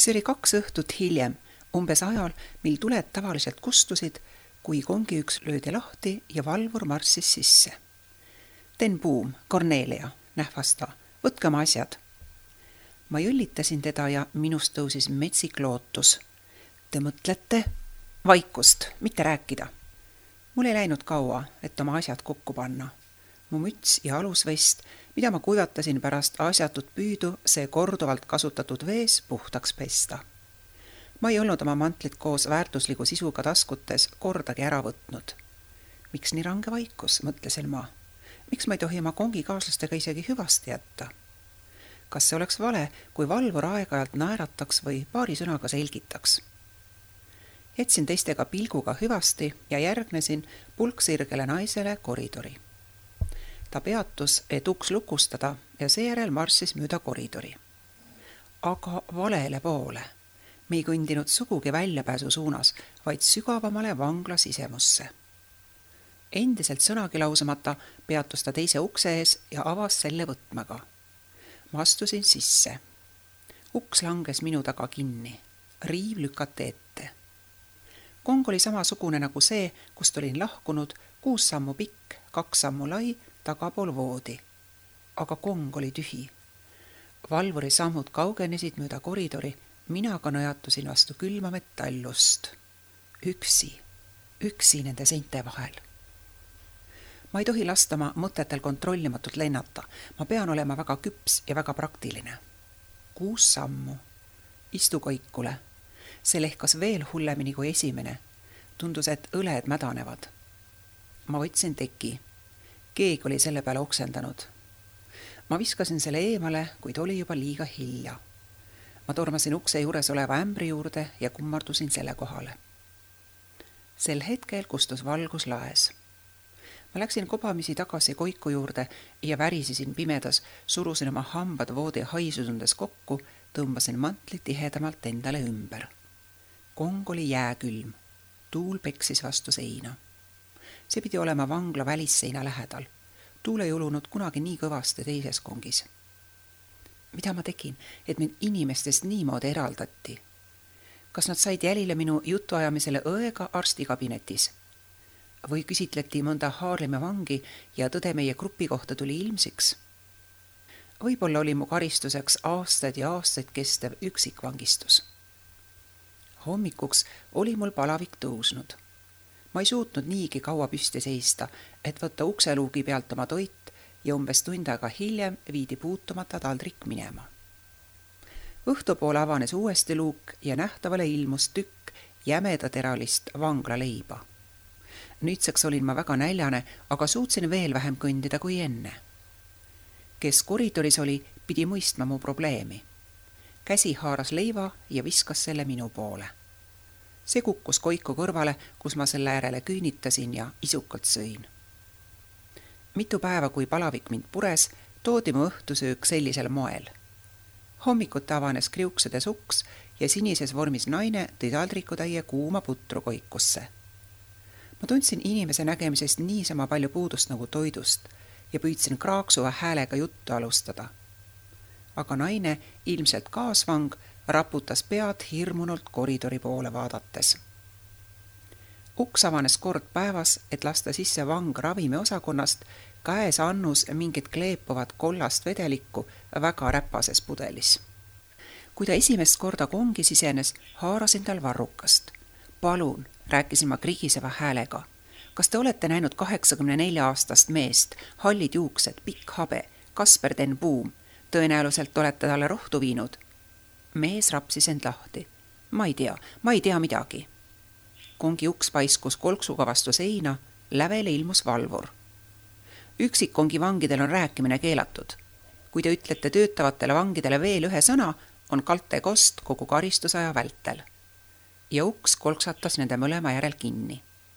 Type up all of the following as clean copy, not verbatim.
See oli 2 õhtut hiljem, umbes ajal, mil tuled tavaliselt kustusid, kui kongiüks löödi lahti ja valvur marssis sisse. Ten Boom, Cornelia, nähvas ta, võtke oma asjad. Ma jõllitasin teda ja minust tõusis metsik lootus. Te mõtlete? Vaikust, mitte rääkida. Mul ei läinud kaua, et oma asjad kokku panna. Mu müts ja alusvest, mida ma kuivatasin pärast asjatut püüdu, see korduvalt kasutatud vees puhtaks pesta. Ma ei olnud oma mantlit koos väärtusliku sisuga taskutes kordagi ära võtnud. Miks nii range vaikus, mõtlesin ma. Miks ma ei tohi oma kongikaaslastega isegi hüvasti jätta? Kas see oleks vale, kui valvur aeg-ajalt naerataks või paari sõnaga selgitaks? Jätsin teistega pilguga hüvasti ja järgnesin pulksirgele naisele koridori. Ta peatus, et uks lukustada ja seejärel marssis mööda koridori. Aga valele poole. Me ei kõndinud sugugi väljapääsu suunas, vaid sügavamale vangla sisemusse. Endiselt sõnagi lausamata peatus ta teise ukse ees ja avas selle võtmega. Ma astusin sisse. Uks langes minu taga kinni. Riiv lükati ette. Kong oli samasugune nagu see, kust olin lahkunud, 6 sammu pikk, 2 sammu lai, tagapool voodi. Aga kong oli tühi. Valvuri sammud kaugenesid mööda koridori, mina aga nõjatusin vastu külma metallust. Üksi nende seinte vahel. Ma ei tohi lasta oma mõtetel kontrollimatult lennata. Ma pean olema väga küps ja väga praktiline. 6 sammu. Istu koikule. See lehkas veel hullemini kui esimene. Tundus, et õled mädanevad. Ma võtsin teki. Keegi oli selle peale oksendanud. Ma viskasin selle eemale, kuid oli juba liiga hilja. Ma tormasin ukse juures oleva ämbri juurde ja kummardusin selle kohale. Sel hetkel kustus valgus laes. Ma läksin kobamisi tagasi koiku juurde ja värisisin pimedas, surusin oma hambad voodi haisu tundes kokku, tõmbasin mantli tihedamalt endale ümber. Kong oli jääkülm. Tuul peksis vastu seina. See pidi olema vangla välisseina lähedal. Tuul ei ulunud kunagi nii kõvasti teises kongis. Mida ma tegin, et mind inimestest niimoodi eraldati? Kas nad said jälile minu jutuajamisele õega arstikabinetis? Või küsitleti mõnda Haarlemi vangi ja tõde meie grupi kohta tuli ilmsiks? Võib-olla oli mu karistuseks aastaid ja aastaid kestev üksikvangistus. Hommikuks oli mul palavik tõusnud. Ma ei suutnud niigi kaua püsti seista, et võtta ukseluugi pealt oma toit ja umbes tund aega hiljem viidi puutumata taldrik minema. Õhtupoole avanes uuesti luuk ja nähtavale ilmus tükk jämedateralist vanglaleiba. Nüüdseks olin ma väga näljane, aga suutsin veel vähem kõndida kui enne. Kes koridoris oli, pidi mõistma mu probleemi. Käsi haaras leiva ja viskas selle minu poole. See kukkus koiku kõrvale, kus ma selle äärele küünitasin ja isukalt sõin. Mitu päeva, kui palavik mind pures, toodi mu õhtusöök sellisel moel. Hommikut avanes kriuksedes uks ja sinises vormis naine tõi taldrikutäie kuuma putru koikusse. Ma tundsin inimese nägemisest niisama palju puudust nagu toidust ja püüdsin kraaksuva häälega juttu alustada. Aga naine, ilmselt kaasvang, raputas pead hirmunult koridori poole vaadates. Uks avanes kord päevas, et lasta sisse vang ravimiosakonnast, käes annus mingit kleepuvat kollast vedelikku väga räpases pudelis. Kui ta esimest korda kongi sisenes, haarasin tal varrukast. Palun, rääkisin ma krigiseva häälega. Kas te olete näinud 84-aastast meest, hallid juuksed, pikk habe, Kasper Ten Boom? Tõenäoliselt olete talle rohtu viinud. Mees rapsis end lahti. Ma ei tea midagi. Kongi uks paiskus kolksuga vastu seina, lävele ilmus valvur. Üksikkongi vangidel on rääkimine keelatud. Kui te ütlete töötavatele vangidele veel ühe sõna, on kaltekost kogu karistusaja vältel. Ja uks kolksatas nende mõlema järel kinni.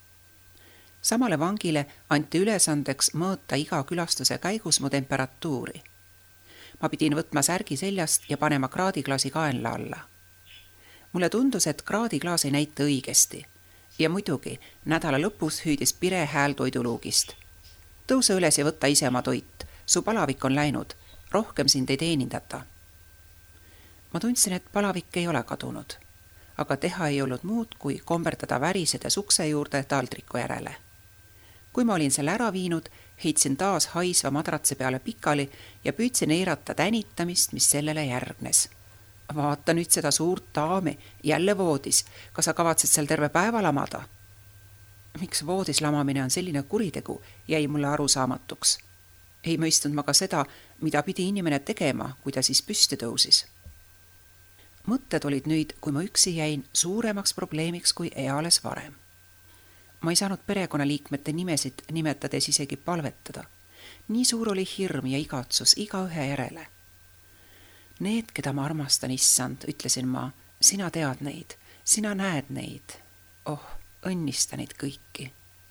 Samale vangile anti ülesandeks mõõta iga külastuse käigus mu temperatuuri. Ma pidin võtma särgi seljast ja panema kraadiklaasi kaenla alla. Mulle tundus, et kraadiklaas ei näita õigesti. Ja muidugi, nädala lõpus hüüdis pire hääl toiduluugist. Tõuse üles ja võtta ise oma toit. Su palavik on läinud. Rohkem sind ei teenindata. Ma tundsin, et palavik ei ole kadunud, aga teha ei olnud muud, kui komberdada värisedes ukse juurde taldriku järele. Kui ma olin selle ära viinud, heitsin taas haisva madratse peale pikali ja püüdsin eirata tänitamist, mis sellele järgnes. Vaata nüüd seda suurt daami, jälle voodis, kas sa kavatsed seal terve päeva lamada? Miks voodis lamamine on selline kuritegu, jäi mulle arusaamatuks. Ei mõistnud ma ka seda, mida pidi inimene tegema, kui ta siis püsti tõusis. Mõtted olid nüüd, kui ma üksi jäin, suuremaks probleemiks kui eales varem. Ma ei saanud perekonnaliikmete nimesid nimetades isegi palvetada. Nii suur oli hirm ja igatsus igaühe järele. Need, keda ma armastan, issand, ütlesin ma, sina tead neid, sina näed neid. Oh, õnnista neid kõiki.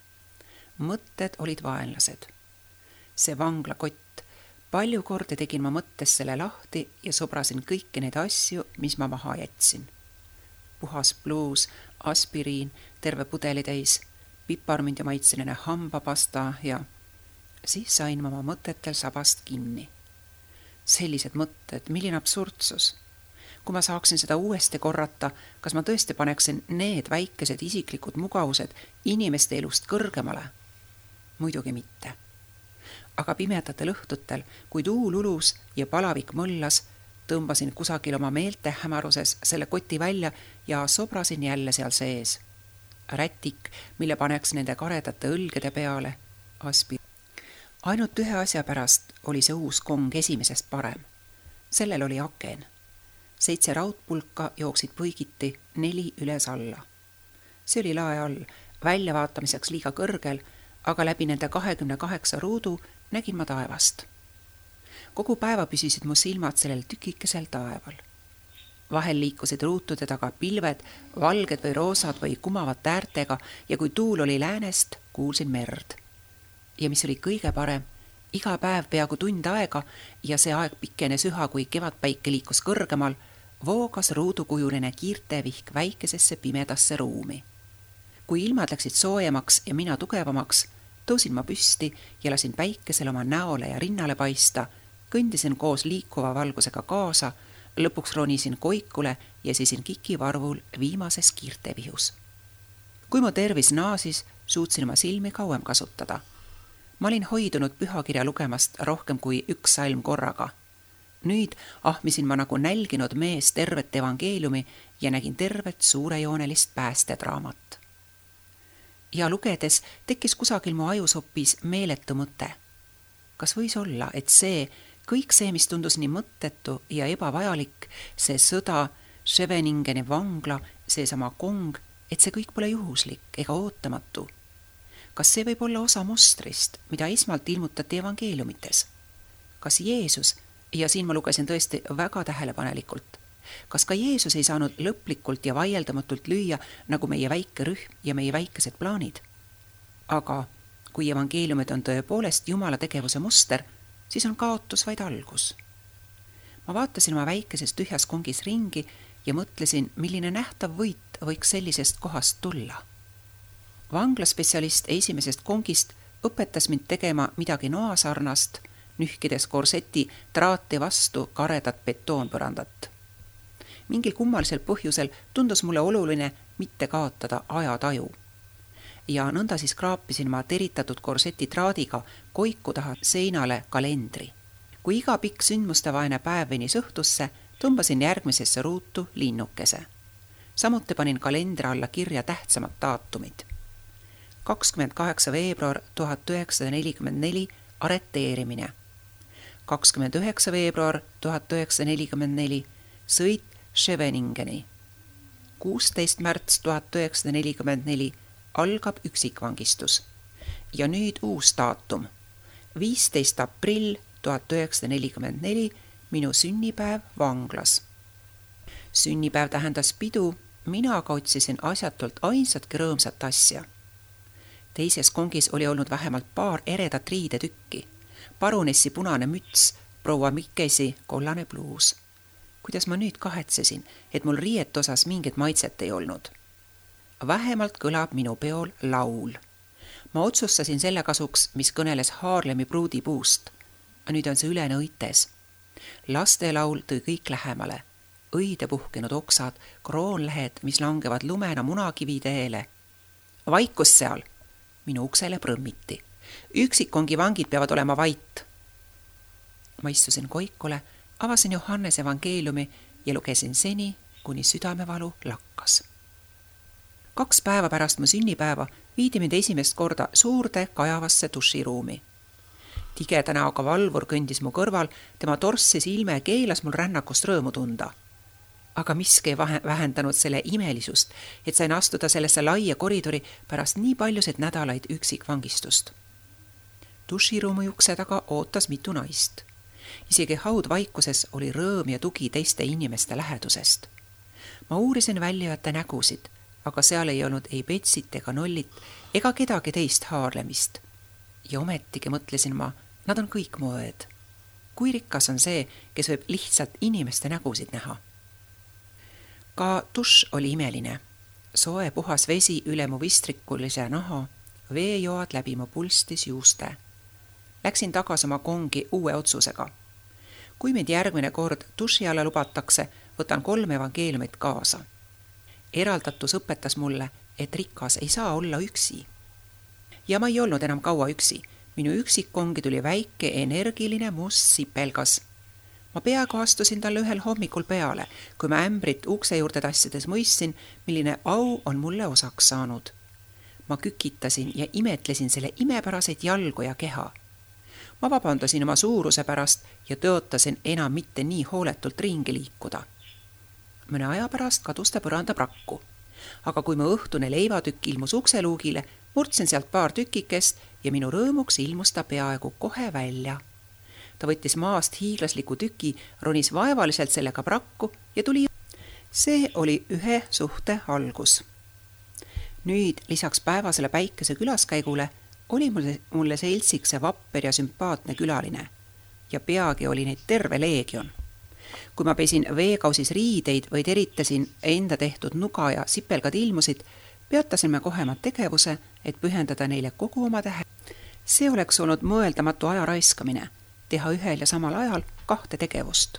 Mõtted olid vaenlased. See vanglakott, palju kordi tegin ma mõttes selle lahti ja sobrasin kõiki neid asju, mis ma maha jätsin. Puhas bluus, aspiriin, terve pudelitäis, piparmünd ja maitseline hambapasta ja siis sain ma oma mõtetel sabast kinni. Sellised mõtted, milline absurdsus. Kui ma saaksin seda uuesti korrata, kas ma tõesti paneksin need väikesed isiklikud mugavused inimeste elust kõrgemale? Muidugi mitte. Aga pimedatel õhtutel, kui tuul ulus ja palavik mõllas, tõmbasin kusagil oma meelte hämaruses selle koti välja ja sobrasin jälle seal sees. Rätik, mille paneks nende karedate õlgede peale, aspi. Ainult ühe asja pärast oli see uus kong esimesest parem. Sellel oli aken. 7 raudpulka jooksid põigiti, 4 üles alla. See oli lae all, väljavaatamiseks liiga kõrgel, aga läbi nende 28 ruudu nägin ma taevast. Kogu päeva püsisid mu silmad sellel tükikesel taeval. Vahel liikusid ruutude taga pilved, valged või roosad või kumavad äärtega ja kui tuul oli läänest, kuulsin merd. Ja mis oli kõige parem, iga päev peaaegu tund aega ja see aeg pikenes üha, kui kevadpäike liikus kõrgemal, voogas ruudukujuline kiirtevihk väikesesse pimedasse ruumi. Kui ilmad läksid soojemaks ja mina tugevamaks, tõusin ma püsti ja lasin päikesel oma näole ja rinnale paista, kõndisin koos liikuva valgusega kaasa, lõpuks ronisin koikule ja seisin kikivarvul viimases kiirtevihus. Kui mu tervis naasis, suutsin ma silmi kauem kasutada. Ma olin hoidunud pühakirja lugemast rohkem kui 1 salm korraga. Nüüd ahmisin ma nagu nälginud mees tervet evangeeliumi ja nägin tervet suurejoonelist päästedraamat. Ja lugedes tekkis kusagil mu ajus hoopis meeletu mõte. Kas võis olla, et kõik see, mis tundus nii mõttetu ja ebavajalik, see sõda, Scheveningeni vangla, seesama kong, et see kõik pole juhuslik ega ootamatu? Kas see võib olla osa mustrist, mida esmalt ilmutati evangeeliumites? Kas Jeesus, ja siin ma lugesin tõesti väga tähelepanelikult, kas ka Jeesus ei saanud lõplikult ja vaieldamatult lüüa nagu meie väike rühm ja meie väikesed plaanid? Aga kui evangeeliumid on tõepoolest Jumala tegevuse muster, siis on kaotus vaid algus. Ma vaatasin oma väikeses tühjas kongis ringi ja mõtlesin, milline nähtav võit võiks sellisest kohast tulla. Vanglaspetsialist esimesest kongist õpetas mind tegema midagi noasarnast, nühkides korseti traati vastu karedat betoonpõrandat. Mingil kummalisel põhjusel tundus mulle oluline mitte kaotada ajataju. Ja nõnda siis kraapisin ma teritatud korseti traadiga koiku taha seinale kalendri. Kui iga pikk sündmustevaene päev venis õhtusse, tõmbasin järgmisesse ruutu linnukese. Samuti panin kalendri alla kirja tähtsamad daatumid. 28 veebruar 1944 areteerimine. 29 veebruar 1944 sõit Scheveningeni. 16 märts 1944 algab üksikvangistus. Ja nüüd uus daatum. 15 aprill 1944 minu sünnipäev vanglas. Sünnipäev tähendas pidu, mina aga otsisin asjatult ainsatki rõõmsat asja. Teises kongis oli olnud vähemalt paar eredat riidetükki. Parunessi punane müts, proua Mikkesi kollane bluus. Kuidas ma nüüd kahetsesin, et mul riiet osas mingit maitset ei olnud. Vähemalt kõlab minu peol laul. Ma otsustasin selle kasuks, mis kõneles Haarlemi pruudipuust. Nüüd on see ülene õites. Lastelaul tõi kõik lähemale. õide puhkenud oksad, kroonlehed, mis langevad lumena munakiviteele. Vaikus seal! Minu uksele prõmmiti. Üksikkongi vangid peavad olema vait. Ma istusin koikule, avasin Johannese evangeeliumi ja lugesin seni, kuni südamevalu lakkas. 2 päeva pärast mu sünnipäeva viidi mind esimest korda suurde kajavasse duširuumi. Tigeda näoga valvur kõndis mu kõrval, tema torssis ilme keelas mul rännakust rõõmu tunda. Aga miski ei vähendanud selle imelisust, et sain astuda sellesse laia koridori pärast nii paljusid nädalaid üksikvangistust. Duširuumi ukse taga ootas mitu naist. Isegi haudvaikuses oli rõõm ja tugi teiste inimeste lähedusest. Ma uurisin väljujate nägusid, aga seal ei olnud ei Betsit ega Nollit ega kedagi teist haarlemist. Ja ometigi mõtlesin ma, nad on kõik mu õed. Kui rikas on see, kes võib lihtsalt inimeste nägusid näha. Ka dušš oli imeline. Soe puhas vesi üle mu vistrikulise naha, veejoad läbi mu pulstis juuste. Läksin tagasi oma kongi uue otsusega. Kui mind järgmine kord duši alla lubatakse, võtan 3 evangeeliumit kaasa. Eraldatus õpetas mulle, et rikas ei saa olla üksi. Ja ma ei olnud enam kaua üksi. Minu üksikkongi tuli väike energiline must sipelgas. Ma peaaegu astusin talle ühel hommikul peale, kui ma ämbrit ukse juurde tassides mõistsin, milline au on mulle osaks saanud. Ma kükitasin ja imetlesin selle imepäraseid jalgu ja keha. Ma vabandasin oma suuruse pärast ja tõotasin enam mitte nii hooletult ringi liikuda. Mõne aja pärast kadus ta põranda prakku. Aga kui mu õhtune leivatükk ilmus ukseluugile, murdsin sealt paar tükikest ja minu rõõmuks ilmus ta peaaegu kohe välja. Ta võttis maast hiiglasliku tüki, ronis vaevaliselt sellega prakku ja tuli. See oli ühe suhte algus. Nüüd lisaks päevasele päikese külaskäigule oli mulle seltsiks see vapper ja sümpaatne külaline ja peagi oli neid terve leegion. Kui ma pesin veekausis riideid või teritasin enda tehtud nuga ja sipelgad ilmusid, peatasime kohemad tegevuse, et pühendada neile kogu oma tähe. See oleks olnud mõeldamatu aja raiskamine, teha ühel ja samal ajal 2 tegevust.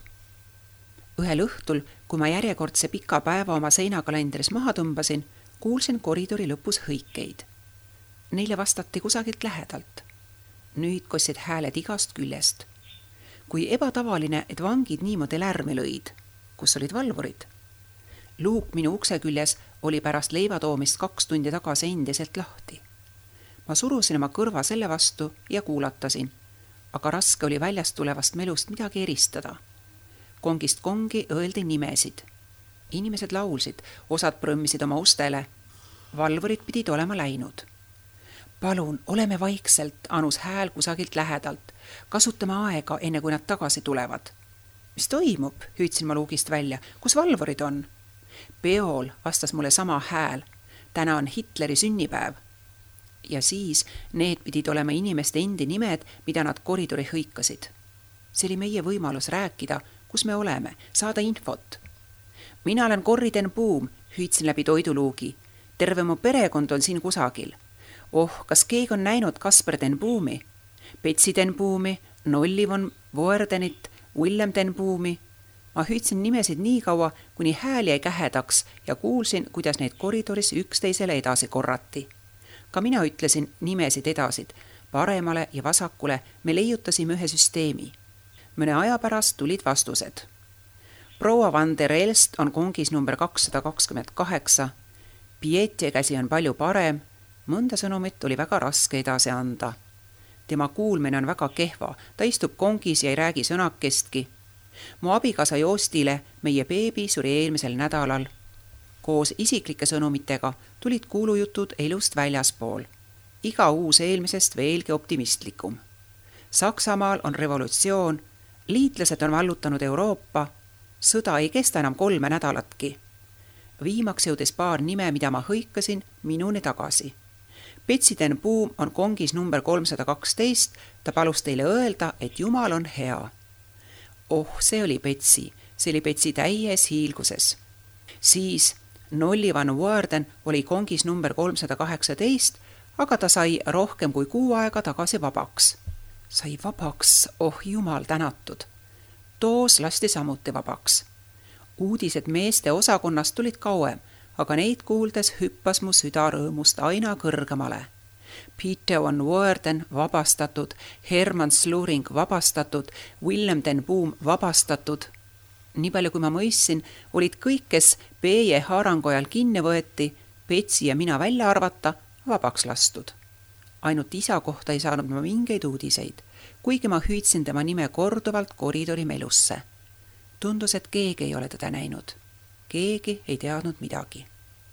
Ühel õhtul, kui ma järjekordse pika päeva oma seinakalendris maha tõmbasin, kuulsin koridori lõpus hõikeid. Neile vastati kusagilt lähedalt. Nüüd kostsid hääled igast küljest. Kui ebatavaline, et vangid niimoodi lärmi lõid, kus olid valvurid. Luuk minu ukse küljes oli pärast leivatoomist 2 tundi tagasi endiselt lahti. Ma surusin oma kõrva selle vastu ja kuulatasin, aga raske oli väljast tulevast melust midagi eristada. Kongist kongi õeldi nimesid. Inimesed laulsid, osad prõmmisid oma ustele. Valvurid pidid olema läinud. Palun, oleme vaikselt, anus hääl kusagilt lähedalt. Kasutame aega, enne kui nad tagasi tulevad. Mis toimub? Hüüdsin ma luugist välja. Kus valvurid on? Peol vastas mulle sama hääl. Täna on Hitleri sünnipäev. Ja siis need pidid olema inimeste endi nimed, mida nad koridori hõikasid. See oli meie võimalus rääkida, kus me oleme, saada infot. Mina olen Corrie ten Boom, hüüdsin läbi toiduluugi. Terve mu perekond on siin kusagil. Kas keegi on näinud Kasper ten Boomi, Betsi ten Boomi, Nolli von Woerdenit, Willem ten Boomi? Ma hüüdsin nimesid nii kaua, kuni hääl jäi kähedaks ja kuulsin, kuidas neid koridoris üksteisele edasi korrati. Ka mina ütlesin nimesid edasid. Paremale ja vasakule me leiutasime ühe süsteemi. Mõne aja pärast tulid vastused. Proua Van der Elst on kongis number 228. Pietje käsi on palju parem. Mõnda sõnumit oli väga raske edasi anda. Tema kuulmine on väga kehva. Ta istub kongis ja ei räägi sõnakestki. Mu abikaasa Joostile meie beebi suri eelmisel nädalal. Koos isiklike sõnumitega tulid kuulujutud elust väljaspool. Iga uus eelmisest veelgi optimistlikum. Saksamaal on revolutsioon, liitlased on vallutanud Euroopa, sõda ei kesta enam 3 nädalatki. Viimaks jõudis paar nime, mida ma hõikasin minuni tagasi. Betsi ten Boom on kongis number 312, ta palus teile öelda, et Jumal on hea. See oli Betsi, see oli Betsi täies hiilguses. Siis Nolli van Woerden oli kongis number 318, aga ta sai rohkem kui 6 aega tagasi vabaks. Sai vabaks, Jumal tänatud. Toos lasti samuti vabaks. Uudised meeste osakonnast tulid kauem, aga neid kuuldes hüppas mu süda rõõmust aina kõrgemale. Peter van Woerden vabastatud, Herman Sluring vabastatud, Willem den Boom vabastatud. Nii palju kui ma mõistsin, olid kõik, kes Peie haarangu ajal kinni võeti, Petsi ja mina välja arvata, vabaks lastud. Ainult isa kohta ei saanud ma mingeid uudiseid, kuigi ma hüüdsin tema nime korduvalt koridori melusse. Tundus, et keegi ei ole teda näinud. Keegi ei teadnud midagi.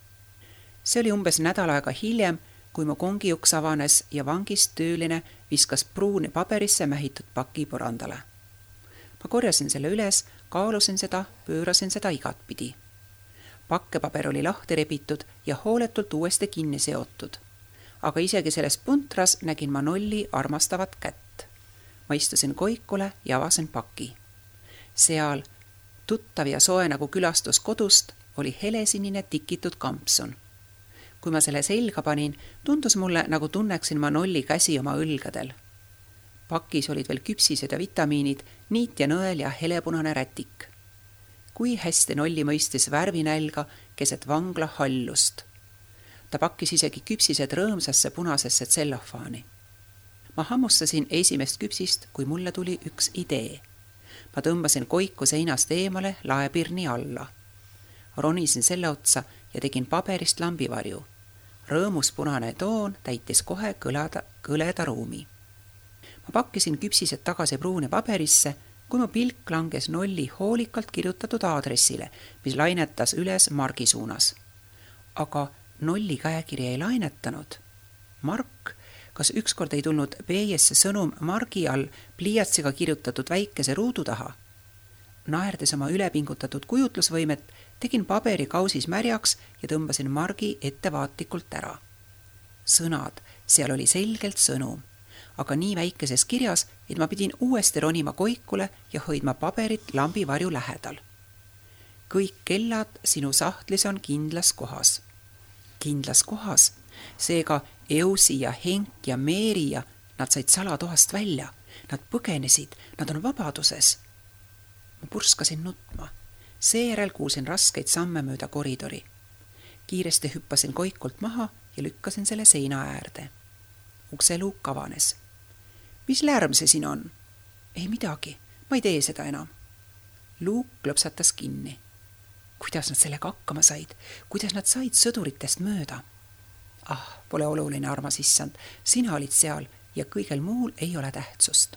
See oli umbes nädal aega hiljem, kui mu kongiuks avanes ja vangist tööline viskas pruuni paberisse mähitud paki põrandale. Ma korjasin selle üles, kaalusin seda, pöörasin seda igatpidi. Pakkepaber oli lahti rebitud ja hooletult uuesti kinni seotud. Aga isegi selles puntras nägin ma Nolli armastavat kätt. Ma istusin koikule ja avasin paki. Seal, tuttav ja soe nagu külastus kodust, oli helesinine tikitud kampsun. Kui ma selle selga panin, tundus mulle, nagu tunneksin ma Nolli käsi oma õlgadel. Pakis olid veel küpsised ja vitamiinid, niit ja nõel ja helepunane rätik. Kui hästi Nolli mõistis värvinälga keset vangla hallust. Ta pakkis isegi küpsised rõõmsasse punasesse tsellofaani. Ma hammustasin esimest küpsist, kui mulle tuli üks idee. Ma tõmbasin koiku seinast eemale laepirni alla. Ronisin selle otsa ja tegin paberist lambivarju. Rõõmus punane toon täitis kohe kõleda ruumi. Ma pakkisin küpsised tagasi pruuni paberisse, kui mu pilk langes Nolli hoolikalt kirjutatud aadressile, mis lainetas üles Margi suunas. Aga Nolli käekiri ei lainetanud. Mark, kas ükskord ei tulnud Peiesse sõnum Margi all pliiatsiga kirjutatud väikese ruudu taha? Naerdes oma ülepingutatud kujutlusvõimet, tegin paberi kausis märjaks ja tõmbasin Margi ettevaatlikult ära. Sõnad, seal oli selgelt sõnum, aga nii väikeses kirjas, et ma pidin uuesti ronima koikule ja hoidma paberit lambivarju lähedal. Kõik kellad sinu sahtlis on kindlas kohas. Kindlas kohas, seega Eusi ja Henk ja Meeri ja nad said salatohast välja. Nad põgenesid, nad on vabaduses. Ma purskasin nutma. Seejärel kuulsin raskeid samme mööda koridori. Kiiresti hüppasin koikult maha ja lükkasin selle seina äärde. Ukseluuk avanes. Mis lärm see siin on? Ei midagi, ma ei tee seda enam. Luuk klõpsatas kinni. Kuidas nad sellega hakkama said? Kuidas nad said sõduritest mööda? Pole oluline, armas issand. Sina olid seal ja kõigel muul ei ole tähtsust.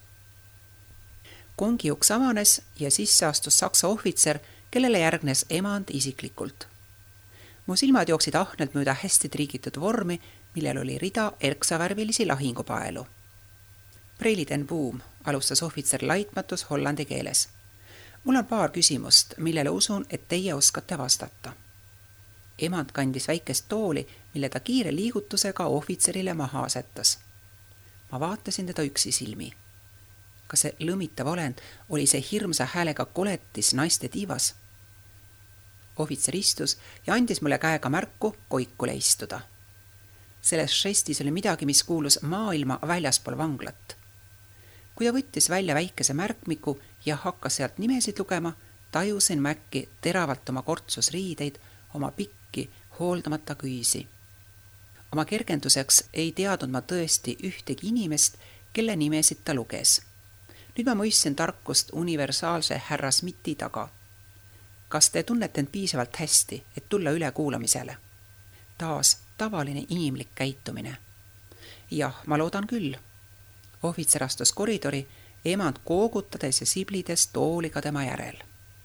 Kongiuks avanes ja sisse astus saksa ohvitser, kellele järgnes emand isiklikult. Mu silmad jooksid ahnelt mööda hästi triigitud vormi, millel oli rida erksavärvilisi lahingupaelu. Preili den Boom, alustas ohvitser laitmatus hollandi keeles. Mul on paar küsimust, millele usun, et teie oskate vastata. Emand kandis väikest tooli, mille ta kiire liigutusega ohvitserile maha asetas. Ma vaatasin teda üksi silmi. Kas see lõmitav olend oli see hirmsa häälega koletis naiste tiivas? Ohvitser istus ja andis mulle käega märku koikule istuda. Selles žestis oli midagi, mis kuulus maailma väljaspool vanglat. Kui ta võttis välja väikese märkmiku ja hakkas sealt nimesid lugema, tajusin Mäkki teravalt oma kortsus riideid, oma pikki, hooldamata küüsi. Oma kergenduseks ei teadnud ma tõesti ühtegi inimest, kelle nimesid ta luges. Nüüd ma mõistsin tarkust universaalse härra Smithi taga. Kas te tunnete end piisavalt hästi, et tulla üle kuulamisele? Taas tavaline inimlik käitumine. Jah, ma loodan küll. Ohvitser astus koridori, emand koogutades ja siblides tooliga tema järel.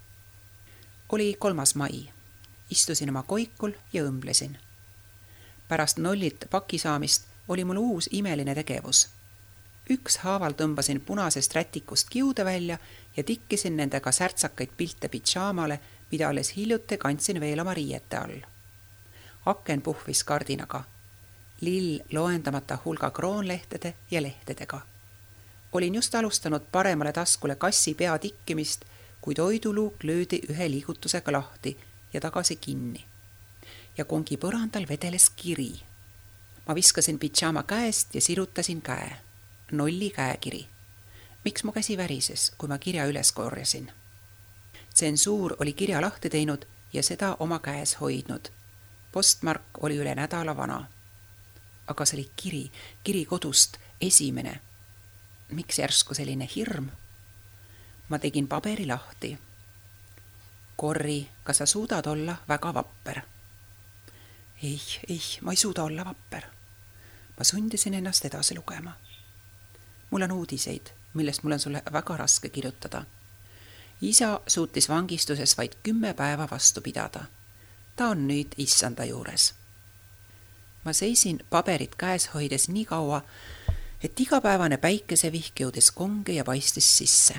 Oli 3. mai. Istusin oma koikul ja õmblesin. Pärast Nollilt paki saamist oli mul uus imeline tegevus. Ükshaaval tõmbasin punasest rätikust kiude välja ja tikkisin nendega särtsakaid pilte pitšaamale, mida alles hiljuti kandsin veel oma riiete all. Aken puhvis kardinaga. Lill loendamata hulga kroonlehtede ja lehtedega. Olin just alustanud paremale taskule kassi pea tikkimist, kui toiduluuk löödi ühe liigutusega lahti ja tagasi kinni. Ja kongi põrandal vedeles kiri. Ma viskasin pitšaama käest ja sirutasin käe. Nolli käekiri. Miks mu käsi värises, kui ma kirja üles korjasin? Tsensuur oli kirja lahti teinud ja seda oma käes hoidnud. Postmark oli üle nädala vana. Aga see oli kiri kodust, esimene. Miks järsku selline hirm? Ma tegin paberi lahti. Korri, kas sa suudad olla väga vapper? Ei, ma ei suuda olla vapper. Ma sundisin ennast edasi lugema. Mul on uudiseid, millest mul on sulle väga raske kirjutada. Isa suutis vangistuses vaid 10 päeva vastu pidada. Ta on nüüd issanda juures. Ma seisin paberit käes hoides nii kaua, et igapäevane päikesevihk jõudes konge ja paistis sisse.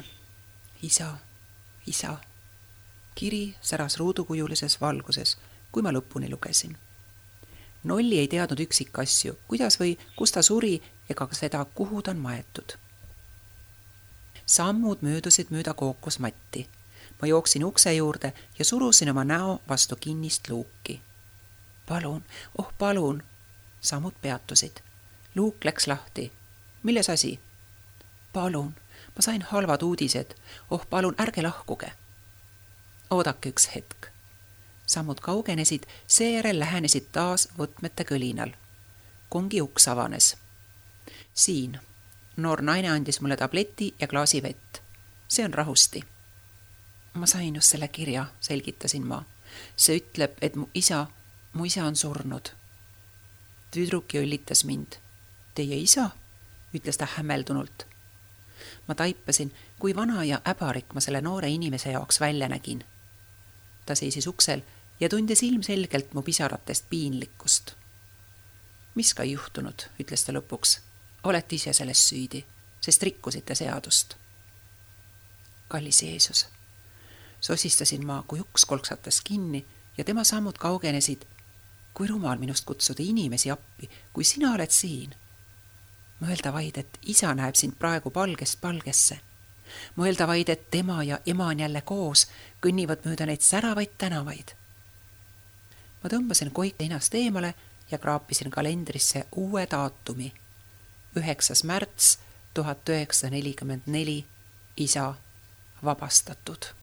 Isa. Kiri säras ruudukujulises valguses, kui ma lõpuni lugesin. Nolli ei teadnud üksikasju, kuidas või kus ta suri ega seda, kuhu ta on maetud. Sammud möödusid mööda kookosmatti. Ma jooksin ukse juurde ja surusin oma näo vastu kinnist luuki. Palun. Sammud peatusid. Luuk läks lahti. Milles asi? Palun, ma sain halvad uudised. Palun, ärge lahkuge. Oodake üks hetk. Sammud kaugenesid, seejärel lähenesid taas võtmete kõlinal. Kongi uks avanes. Siin. Noor naine andis mulle tableti ja klaasi vett. See on rahusti. Ma sain just selle kirja, selgitasin ma. See ütleb, et mu isa on surnud. Tüdruk jõllitas mind. Teie isa? Ütles ta hämmeldunult. Ma taipasin, kui vana ja äbarik ma selle noore inimese jaoks välja nägin. Ta seisis uksel ja tundis ilmselgelt mu pisaratest piinlikkust. Mis ka ei juhtunud, ütles ta lõpuks. Olete ise selles süüdi, sest rikkusite seadust. Kallis Jeesus. Sosistasin ma, kui uks kolksatas kinni ja tema sammud kaugenesid. Kui rumal minust kutsuda inimesi appi, kui sina oled siin. Mõelda vaid, et isa näeb sind praegu palgest palgesse. Mõelda vaid, et tema ja ema on jälle koos, kõnnivad mööda neid säravaid tänavaid. Ma tõmbasin koike inast eemale ja kraapisin kalendrisse uue daatumi. 9. märts 1944, isa vabastatud.